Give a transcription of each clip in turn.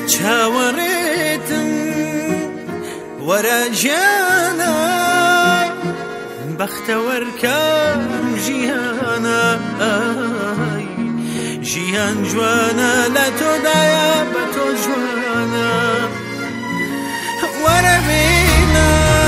چاوەڕێتم وەرە ژیانە بەختەوەرکەم ژیانە ژیان جوانە لە تۆدایە بە تۆ جوانە وەرە بێنە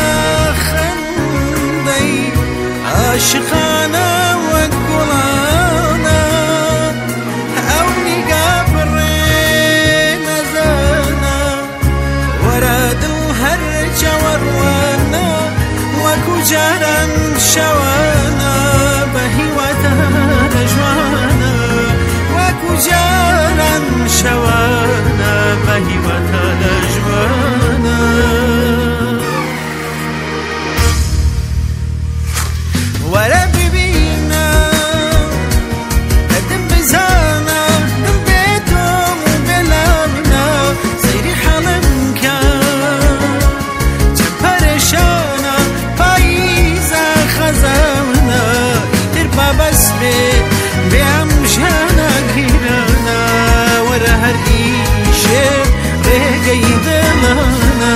خەندەی عاشقانە وەک گوڵانە ئەو نیگا بڕێ نەزانە وەرە دڵ هەر چاوەڕوانە وەکو جاران شەوانە بە هیواتە لە جوانە وەکو جاران شەوانە بە هیواتە لە جوانە وەرە ببینە دەردم بزانە دڵ بێتۆم و بێلامنە سەیری حەڵم کە چەند پەرێشانە پاییزە خەزانە ئیتر بابەس بێ بێم ژیانە گیرانە وەرە هەر ئیشێ ڕێگەی دڵانە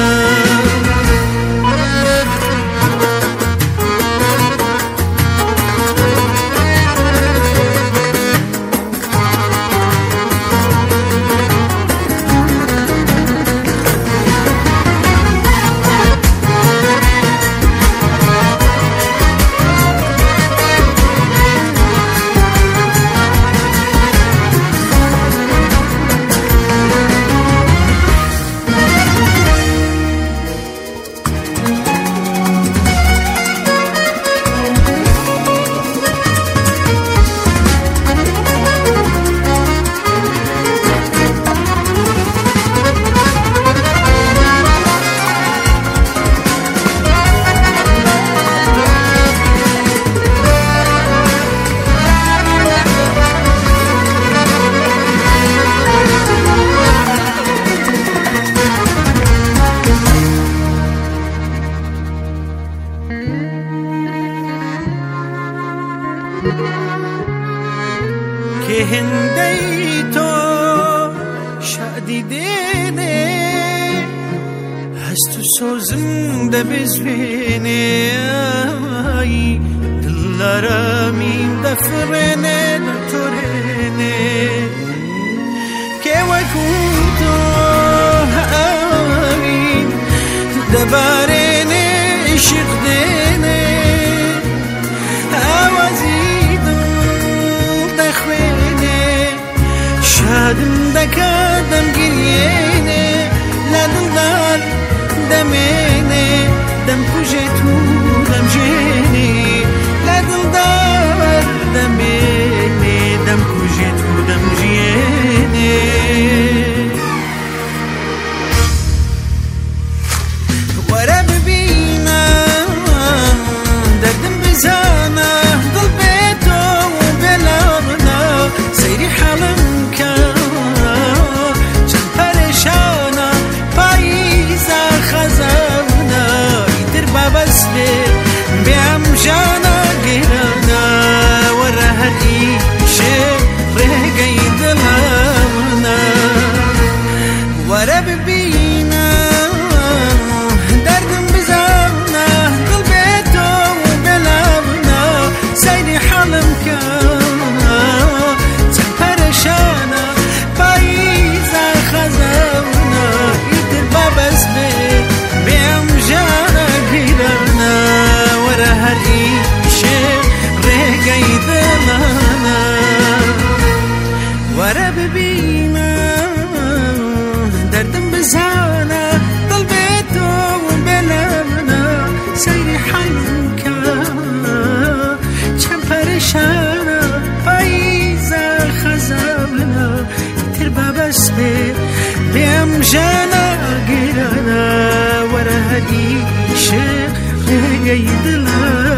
کە هێندەی تۆ شادی دێنێ هەست و سۆزم دەبێزوێنێ دڵ ئارامیم دەفڕێنێ دەتۆرێنێ کێ وەکو تۆ ئاوین دەبارێنێ عیشق دێنێ شادم دەکا دەمگیرێنێ لە دڵدار دەمێنێ دەمکوژێت و دەمژێنێ لە دڵدار دەمێنێ دەمکوژێت و دەمژێنێ وەرە ببینە دەردم بزانە دڵ بێتۆ و بێلامنە سەیری حەڵم بێم ژیانە گیرانە وەرە هەر ئیشێ ڕێگەی دڵانە وەرە ببینە دەردم بزانە دڵ بێتۆ و بێلامنە سەیری حەڵم کە چەند پەرێشانە پاییزە خەزانە ئیتر بابەس بێ بێم ژیانە گیرانە وەرە هەر ئیشێ ڕێگەی دڵانە وەرە ببینە دەردم بزانە دڵ بێتۆ و بێلامنە سەیری حەڵم کە چەند پەرێشانە پاییزە خەزانە ئیتر بابەس بێ بێم ژیانە گیرانە وەرە هەر ئیشێ ڕێگەی دڵانە